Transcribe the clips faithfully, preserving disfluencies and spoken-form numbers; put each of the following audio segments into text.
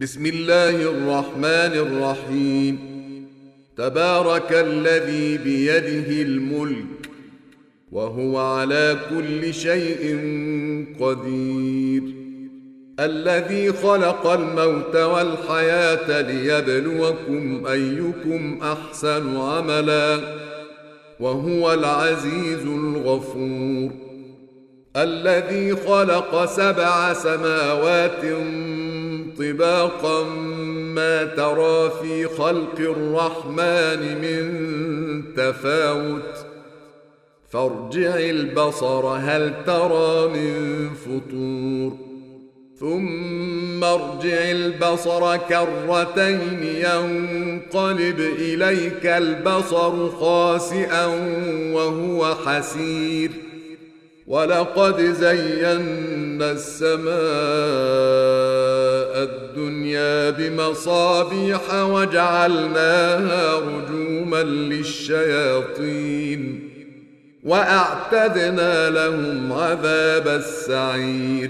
بسم الله الرحمن الرحيم. تبارك الذي بيده الملك وهو على كل شيء قدير، الذي خلق الموت والحياة ليبلوكم أيكم أحسن عملا وهو العزيز الغفور، الذي خلق سبع سماوات طباقا ما ترى في خلق الرحمن من تفاوت فارجع البصر هل ترى من فطور، ثم ارجع البصر كرتين ينقلب إليك البصر خاسئا وهو حسير، ولقد زينا السماء الدنيا بمصابيح وجعلناها رجوما للشياطين وأعتدنا لهم عذاب السعير،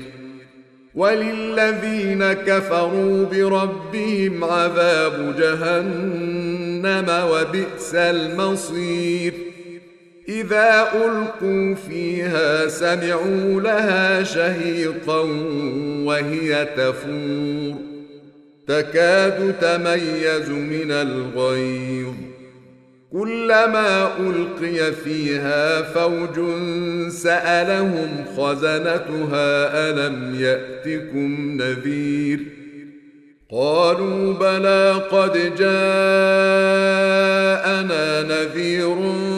وللذين كفروا بربهم عذاب جهنم وبئس المصير، إذا ألقوا فيها سمعوا لها شهيقا وهي تفور تكاد تميز من الغيظ، كلما ألقي فيها فوج سألهم خزنتها ألم يأتكم نذير، قالوا بلى قد جاءنا نذير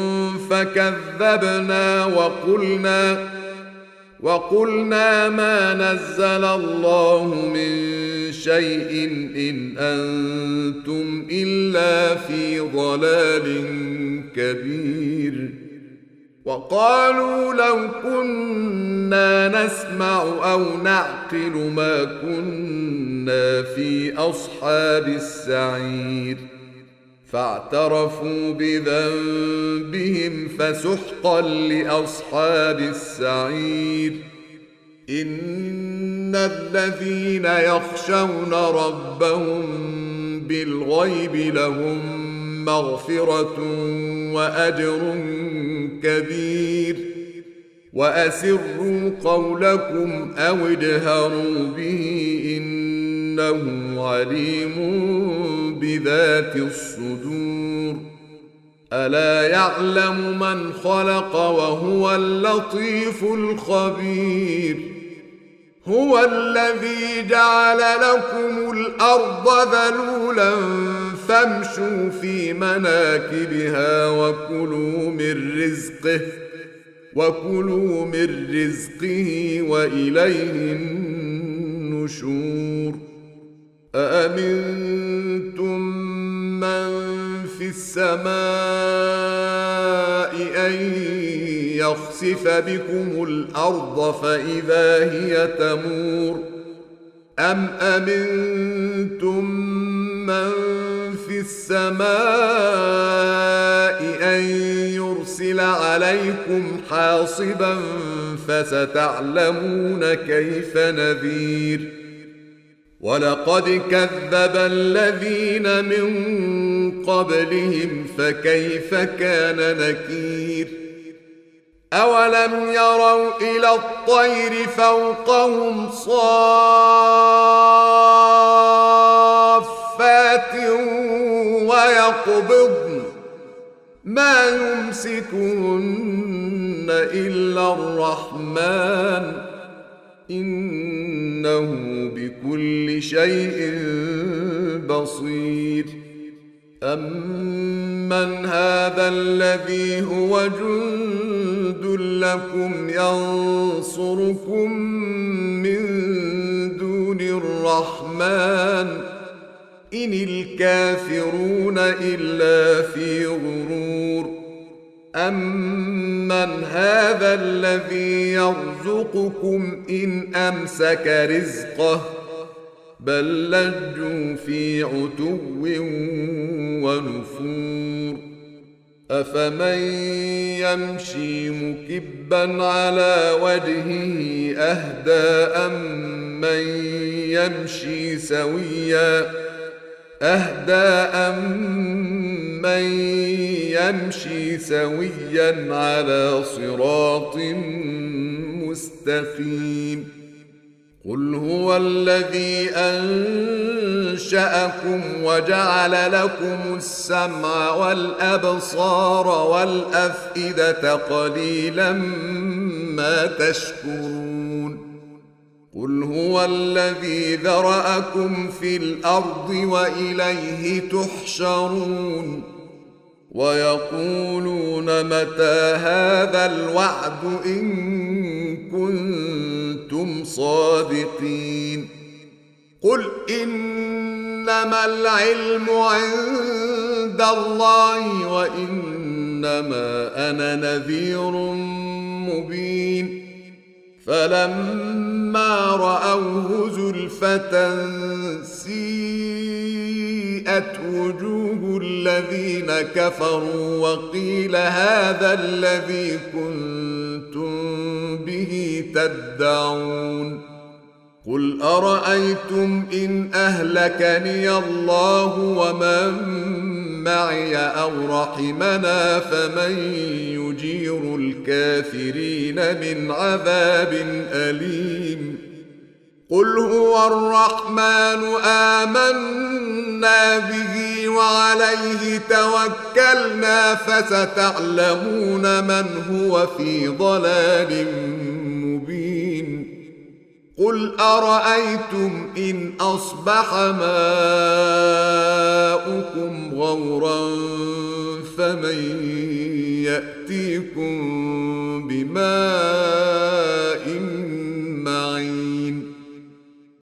فكذبنا وقلنا وقلنا ما نزل الله من شيء إن أنتم إلا في ضلال كبير، وقالوا لو كنا نسمع أو نعقل ما كنا في أصحاب السعير، فاعترفوا بذنبهم فسحقا لأصحاب السعير، إن الذين يخشون ربهم بالغيب لهم مغفرة وأجر كبير، وأسروا قولكم أو اجهروا به إنه عليم بذات الصدور، ألا يعلم من خلق وهو اللطيف الخبير، هو الذي جعل لكم الأرض ذلولا فامشوا في مناكبها وكلوا من رزقه وكلوا من رزقه وإليه النشور، أأمنتم من في السماء أن يخسف بكم الأرض فإذا هي تمور، أم أمنتم من في السماء أن يرسل عليكم حاصبا فستعلمون كيف نذير، ولقد كذب الذين من قبلهم فكيف كان نكير، أولم يروا إلى الطير فوقهم صافات ويقبضن ما يمسكهن إلا الرحمن إنه بكل شيء بصير، أمن هذا الذي هو جند لكم ينصركم من دون الرحمن إن الكافرون إلا في غرور، أمن هذا الذي يرزقكم إن أمسك رزقه بل لجوا في عتو ونفور، أفمن يمشي مكبا على وجهه أهدى أم من يمشي سويا أهدى أمن يمشي سويا على صراط مستقيم قل هو الذي أنشأكم وجعل لكم السمع والأبصار والأفئدة قليلا ما تشكرون قل هو الذي ذرأكم في الأرض وإليه تحشرون ويقولون متى هذا الوعد إن كنتم صادقين قل إنما العلم عند الله وإنما أنا نذير مبين فلما رأوه زلفة سيئت وجوه الذين كفروا وقيل هذا الذي كنتم به تدعون قل أرأيتم إن أهلكني الله ومن معي أو رحمنا فمن يجير الكافرين من عذاب أليم قل هو الرحمن آمنا به وعليه توكلنا فستعلمون من هو في ضلال مبين قل أرأيتم إن أصبح ماؤكم غورا فمن يأتيكم بماء